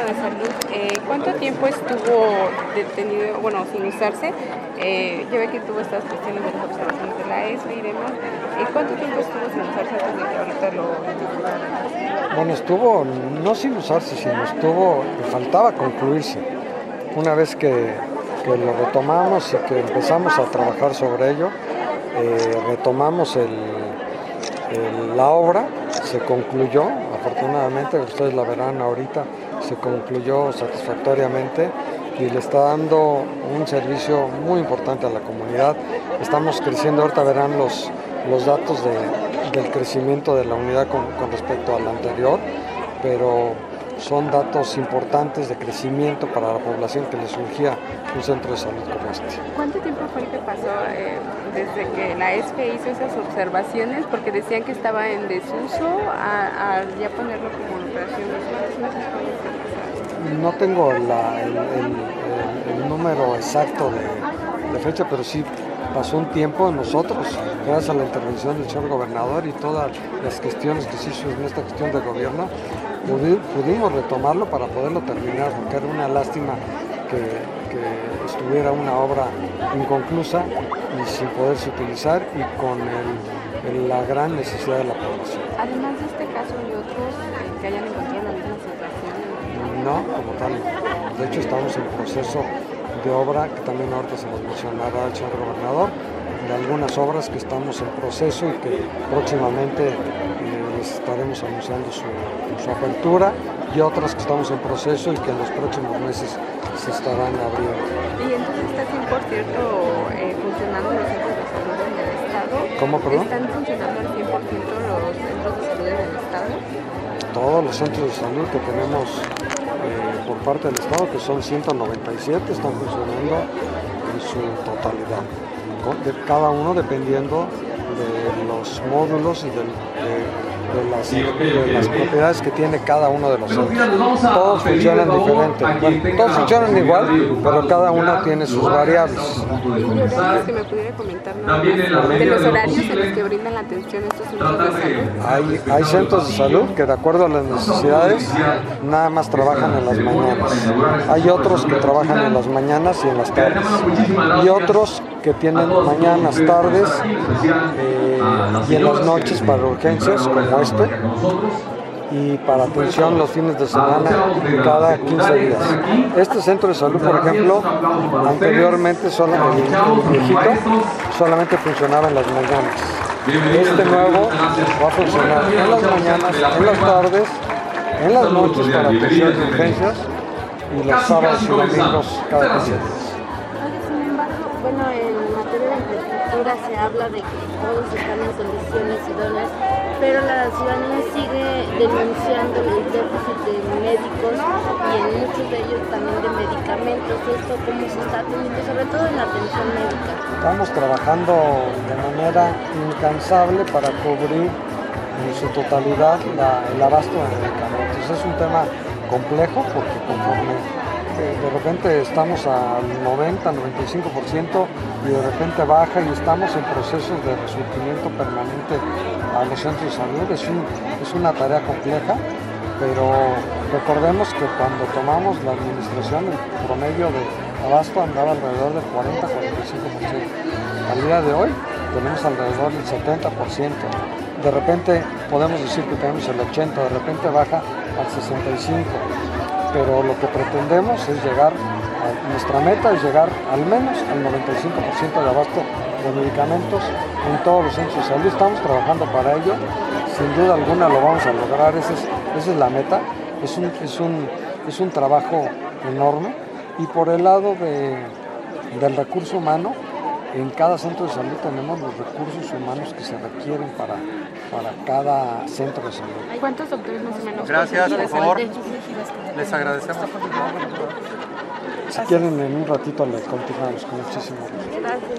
de Salud, ¿cuánto tiempo estuvo detenido, sin usarse? Ya ve que tuvo estas cuestiones de las observaciones de la ESFE y demás. ¿Cuánto tiempo estuvo sin usarse antes de que ahorita lo...? Bueno, estuvo no sin usarse, sino que faltaba concluirse. Una vez que lo retomamos y que empezamos a trabajar sobre ello, retomamos la obra, se concluyó, afortunadamente, ustedes la verán ahorita, se concluyó satisfactoriamente y le está dando un servicio muy importante a la comunidad. Estamos creciendo, ahorita verán los datos del crecimiento de la unidad con respecto al anterior, pero son datos importantes de crecimiento para la población que le surgía un centro de salud como este. ¿Cuánto tiempo fue el que pasó desde que la ESFE hizo esas observaciones? Porque decían que estaba en desuso a ya ponerlo como en operación. No tengo el número exacto de fecha, pero sí pasó un tiempo. Nosotros, gracias a la intervención del señor gobernador y todas las gestiones que se hizo en esta gestión de gobierno, pudimos retomarlo para poderlo terminar, porque era una lástima que estuviera una obra inconclusa y sin poderse utilizar y con la gran necesidad de la población. Además de este caso y otros que hayan encontrado la misma situación. No, como tal. De hecho, estamos en proceso de obra, que también ahorita se nos mencionará el señor gobernador, de algunas obras que estamos en proceso y que próximamente les estaremos anunciando su apertura, y otras que estamos en proceso y que en los próximos meses se estarán abriendo. ¿Y entonces está 100% funcionando los centros de salud en el estado? ¿Cómo, perdón? ¿Están funcionando al 100% los centros de salud en el estado? Todos los centros de salud que tenemos por parte del estado, que son 197, están funcionando en su totalidad, cada uno dependiendo de los módulos y de las propiedades que tiene cada uno de los centros. Todos funcionan diferente. Bueno, todos funcionan igual, pero cada uno tiene sus variables. ¿Que me pudiera comentar de los horarios en los que brindan la atención estos centros de salud? Hay centros de salud que, de acuerdo a las necesidades, nada más trabajan en las mañanas. Hay otros que trabajan en las mañanas y en las tardes. Y otros que tienen mañanas, tardes y en las noches para urgencias como este, y para atención los fines de semana cada 15 días. Este centro de salud, por ejemplo, anteriormente el viejito solamente funcionaba en las mañanas. Este nuevo va a funcionar en las mañanas, en las tardes, en las noches para atención de urgencias y los sábados y domingos cada 15 días. Bueno, en materia de infraestructura se habla de que todos están en condiciones idóneas, pero la ciudadanía sigue denunciando el déficit de médicos y en muchos de ellos también de medicamentos. ¿Esto cómo se está atendiendo, sobre todo en la atención médica? Estamos trabajando de manera incansable para cubrir en su totalidad el abasto de medicamentos. Es un tema complejo porque conforme de repente estamos al 90-95% y de repente baja, y estamos en procesos de resurgimiento permanente a los centros de salud. Es una tarea compleja, pero recordemos que cuando tomamos la administración, el promedio de abasto andaba alrededor del 40-45%. Al día de hoy tenemos alrededor del 70%. De repente podemos decir que tenemos el 80%, de repente baja al 65%. Pero lo que pretendemos es nuestra meta es llegar al menos al 95% de abasto de medicamentos en todos los centros de salud. Estamos trabajando para ello, sin duda alguna lo vamos a lograr, esa es la meta. Es un trabajo enorme, y por el lado del recurso humano, en cada centro de salud tenemos los recursos humanos que se requieren para cada centro de salud. ¿Cuántos doctores más o menos? Gracias, por favor. Les agradecemos. Si quieren, en un ratito les continuamos con muchísimo gusto. Gracias.